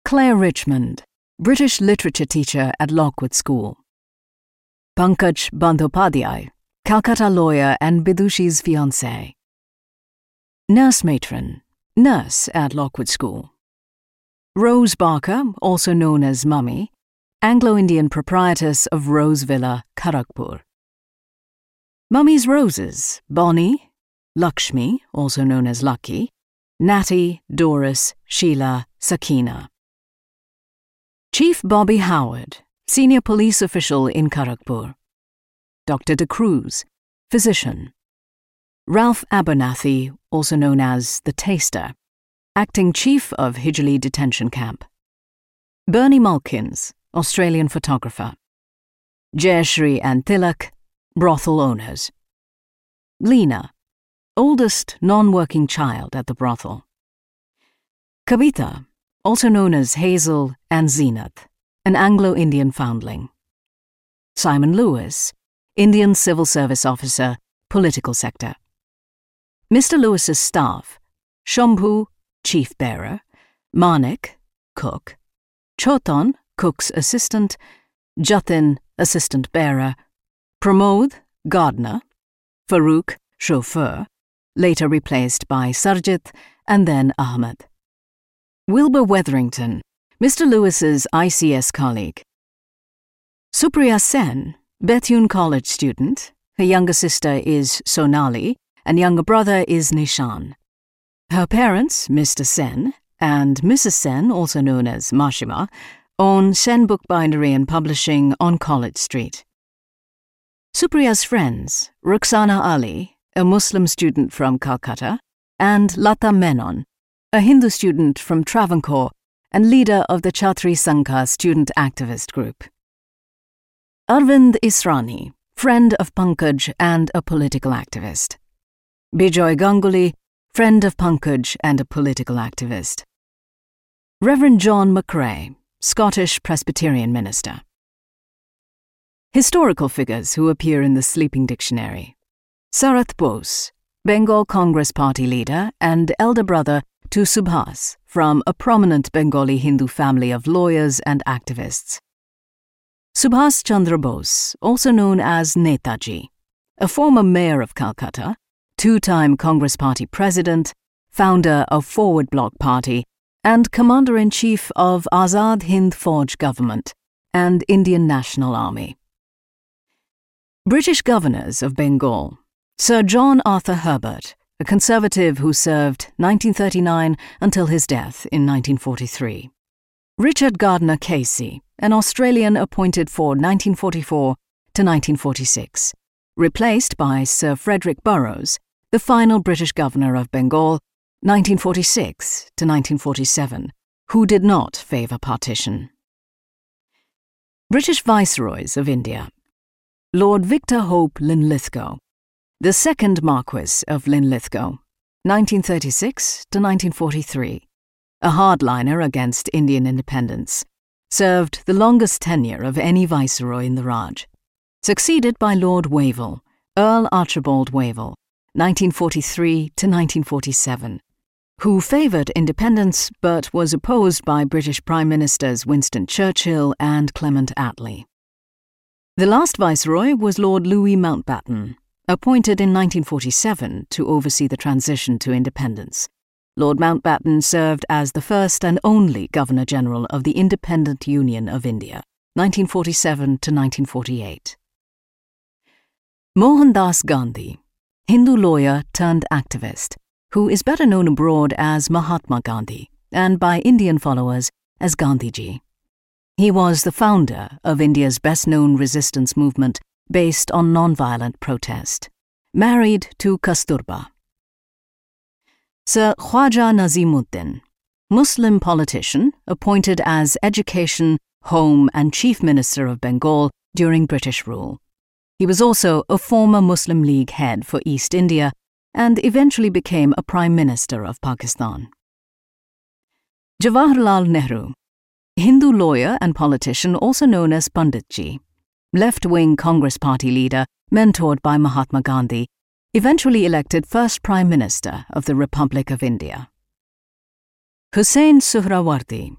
Claire Richmond, British literature teacher at Lockwood School. Pankaj Bandhopadhyay, Calcutta lawyer and Bidushi's fiancé. Nurse matron, nurse at Lockwood School. Rose Barker, also known as Mummy, Anglo-Indian proprietress of Rose Villa, Kharagpur. Mummy's Roses, Bonnie, Lakshmi, also known as Lucky, Natty, Doris, Sheila, Sakina. Chief Bobby Howard, senior police official in Kharagpur. Dr. De Cruz, physician. Ralph Abernathy, also known as the Taster, acting chief of Hijali detention camp. Bernie Mulkins, Australian photographer. Jayashri and Tilak, brothel owners. Lena, oldest non-working child at the brothel. Kavita, also known as Hazel and Zenith, an Anglo-Indian foundling. Simon Lewis, Indian civil service officer, political sector. Mr. Lewis's staff, Shambhu, chief bearer, Manik, cook, Choton, cook's assistant, Jatin, assistant bearer, Pramod, gardener, Farooq, chauffeur, later replaced by Sarjit and then Ahmed. Wilbur Wetherington, Mr. Lewis's ICS colleague. Supriya Sen, Bethune College student. Her younger sister is Sonali and younger brother is Nishan. Her parents, Mr. Sen and Mrs. Sen, also known as Mashima, own Sen Bookbindery and Publishing on College Street. Supriya's friends, Ruxana Ali, a Muslim student from Calcutta, and Lata Menon, a Hindu student from Travancore and leader of the Chhatri Sangha student activist group. Arvind Israni, friend of Pankaj and a political activist. Bijoy Ganguly, friend of Pankaj and a political activist. Reverend John McRae, Scottish Presbyterian minister. Historical figures who appear in the Sleeping Dictionary. Sarath Bose, Bengal Congress Party leader and elder brother to Subhas, from a prominent Bengali Hindu family of lawyers and activists. Subhas Chandra Bose, also known as Netaji, a former mayor of Calcutta, two-time Congress Party president, founder of Forward Bloc Party, and commander-in-chief of Azad Hind Fauj government and Indian National Army. British governors of Bengal. Sir John Arthur Herbert, a Conservative who served 1939 until his death in 1943. Richard Gardner Casey, an Australian appointed for 1944 to 1946, replaced by Sir Frederick Burrows, the final British governor of Bengal, 1946 to 1947, who did not favour partition. British Viceroys of India. Lord Victor Hope Linlithgow, the second Marquess of Linlithgow, 1936 to 1943, a hardliner against Indian independence, served the longest tenure of any viceroy in the Raj, succeeded by Lord Wavell, Earl Archibald Wavell, 1943 to 1947, who favoured independence but was opposed by British Prime Ministers Winston Churchill and Clement Attlee. The last viceroy was Lord Louis Mountbatten, appointed in 1947 to oversee the transition to independence. Lord Mountbatten served as the first and only Governor-General of the Independent Union of India, 1947 to 1948. Mohandas Gandhi, Hindu lawyer turned activist, who is better known abroad as Mahatma Gandhi and by Indian followers as Gandhiji. He was the founder of India's best-known resistance movement based on non-violent protest, married to Kasturba. Sir Khwaja Nazimuddin, Muslim politician appointed as Education, Home and Chief Minister of Bengal during British rule. He was also a former Muslim League head for East India and eventually became a Prime Minister of Pakistan. Jawaharlal Nehru, Hindu lawyer and politician also known as Panditji, left-wing Congress Party leader mentored by Mahatma Gandhi, eventually elected first Prime Minister of the Republic of India. Hussain Suhrawardi,